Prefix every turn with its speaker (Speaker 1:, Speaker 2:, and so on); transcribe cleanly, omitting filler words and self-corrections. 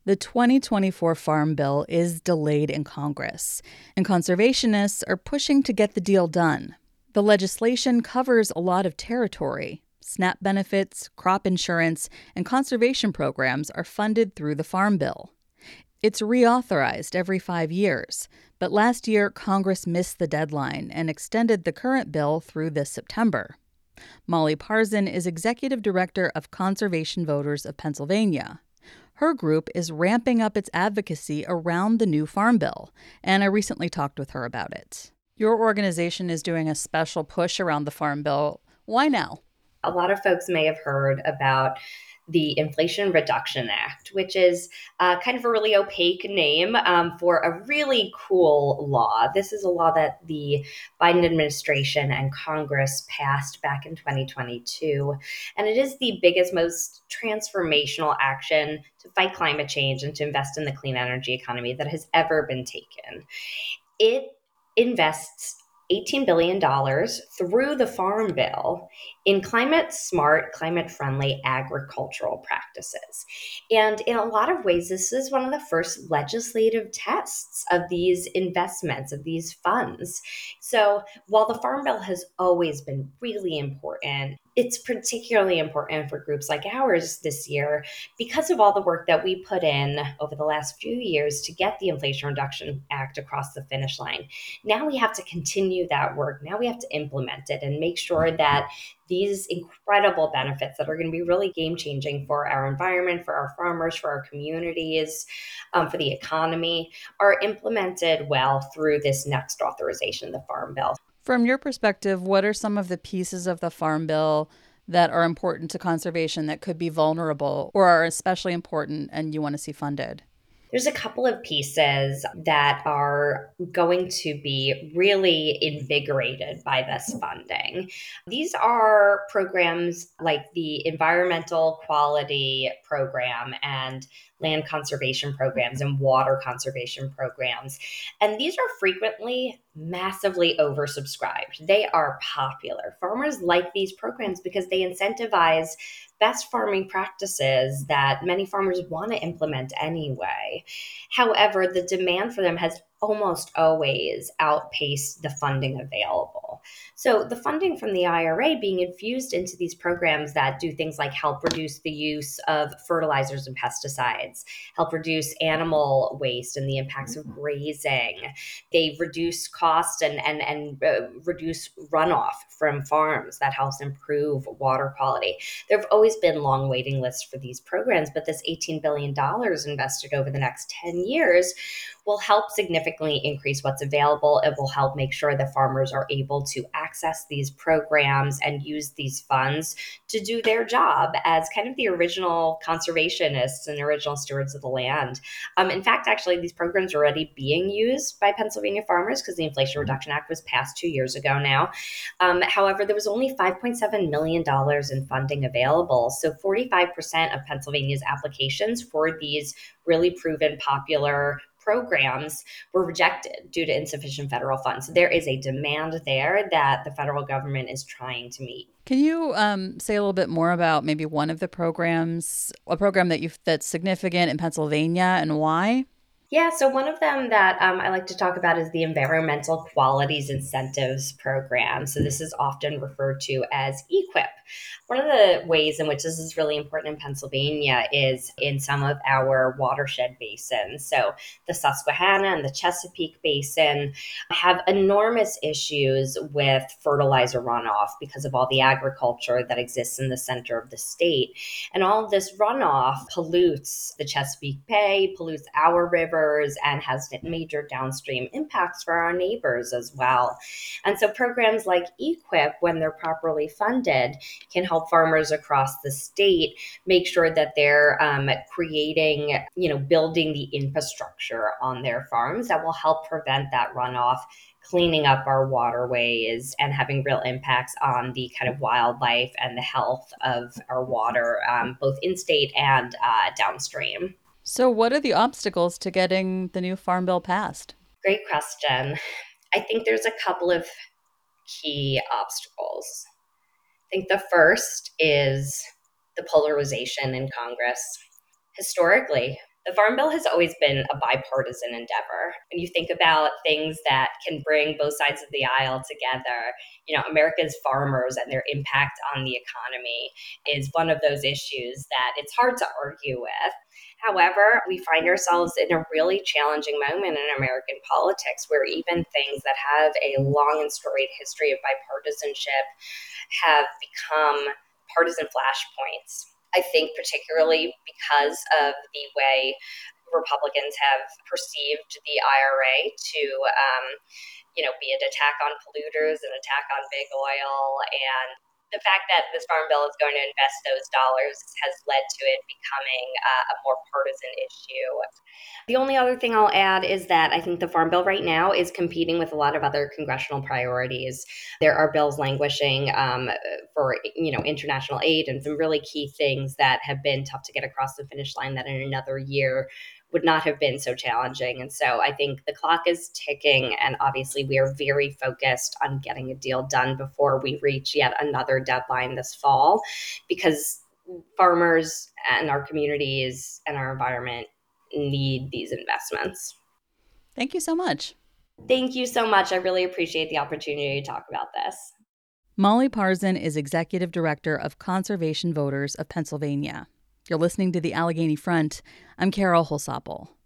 Speaker 1: The 2024 Farm Bill is delayed in Congress, and conservationists are pushing to get the deal done. The legislation covers a lot of territory. SNAP benefits, crop insurance, and conservation programs are funded through the Farm Bill. It's reauthorized every 5 years, but last year Congress missed the deadline and extended the current bill through this September. Molly Parzan is executive director of Conservation Voters of Pennsylvania. Her group is ramping up its advocacy around the new Farm Bill, and I recently talked with her about it. Your organization is doing a special push around the Farm Bill. Why now?
Speaker 2: A lot of folks may have heard about the Inflation Reduction Act, which is kind of a really opaque name for a really cool law. This is a law that the Biden administration and Congress passed back in 2022. And it is the biggest, most transformational action to fight climate change and to invest in the clean energy economy that has ever been taken. It invests $18 billion through the Farm Bill in climate smart, climate friendly agricultural practices. And in a lot of ways, this is one of the first legislative tests of these investments, of these funds. So while the Farm Bill has always been really important, it's particularly important for groups like ours this year because of all the work that we put in over the last few years to get the Inflation Reduction Act across the finish line. Now we have to continue that work. Now we have to implement it and make sure that these incredible benefits that are going to be really game changing for our environment, for our farmers, for our communities, for the economy are implemented well through this next authorization of the Farm Bill.
Speaker 1: From your perspective, what are some of the pieces of the Farm Bill that are important to conservation that could be vulnerable or are especially important and you want to see funded?
Speaker 2: There's a couple of pieces that are going to be really invigorated by this funding. These are programs like the Environmental Quality Program and land conservation programs and water conservation programs. And these are frequently massively oversubscribed. They are popular. Farmers like these programs because they incentivize best farming practices that many farmers want to implement anyway. However, the demand for them has almost always outpaced the funding available. So, the funding from the IRA being infused into these programs that do things like help reduce the use of fertilizers and pesticides, help reduce animal waste and the impacts of grazing. They reduce cost and reduce runoff from farms. That helps improve water quality. There have always been long waiting lists for these programs, but this $18 billion invested over the next 10 years will help significantly increase what's available. It will help make sure that farmers are able to access these programs and use these funds to do their job as kind of the original conservationists and original stewards of the land. In fact, actually, these programs are already being used by Pennsylvania farmers because the Inflation Reduction Act was passed 2 years ago now. However, there was only $5.7 million in funding available. So 45% of Pennsylvania's applications for these really proven popular programs were rejected due to insufficient federal funds. So there is a demand there that the federal government is trying to meet.
Speaker 1: Can you say a little bit more about maybe one of the programs, a program that's significant in Pennsylvania and why?
Speaker 2: Yeah, so one of them that I like to talk about is the Environmental Qualities Incentives Program. So this is often referred to as EQIP. One of the ways in which this is really important in Pennsylvania is in some of our watershed basins. So the Susquehanna and the Chesapeake Basin have enormous issues with fertilizer runoff because of all the agriculture that exists in the center of the state. And all of this runoff pollutes the Chesapeake Bay, pollutes our rivers, and has major downstream impacts for our neighbors as well. And so programs like EQIP, when they're properly funded, can help farmers across the state make sure that they're creating, building the infrastructure on their farms that will help prevent that runoff, cleaning up our waterways and having real impacts on the kind of wildlife and the health of our water, both in state and downstream.
Speaker 1: So, what are the obstacles to getting the new Farm Bill passed?
Speaker 2: Great question. I think there's a couple of key obstacles. I think the first is the polarization in Congress. Historically, The Farm Bill has always been a bipartisan endeavor. When you think about things that can bring both sides of the aisle together, America's farmers and their impact on the economy is one of those issues that it's hard to argue with. However, we find ourselves in a really challenging moment in American politics where even things that have a long and storied history of bipartisanship have become partisan flashpoints. I think particularly because of the way Republicans have perceived the IRA to, be an attack on polluters, an attack on big oil, and the fact that this Farm Bill is going to invest those dollars has led to it becoming a more partisan issue. The only other thing I'll add is that I think the Farm Bill right now is competing with a lot of other congressional priorities. There are bills languishing for international aid and some really key things that have been tough to get across the finish line that in another year would not have been so challenging. And so I think the clock is ticking, and obviously we are very focused on getting a deal done before we reach yet another deadline this fall, because farmers and our communities and our environment need these investments.
Speaker 1: Thank you so much.
Speaker 2: Thank you so much. I really appreciate the opportunity to talk about this.
Speaker 1: Molly Parzan is Executive Director of Conservation Voters of Pennsylvania. You're listening to the Allegheny Front. I'm Carol Holsopple.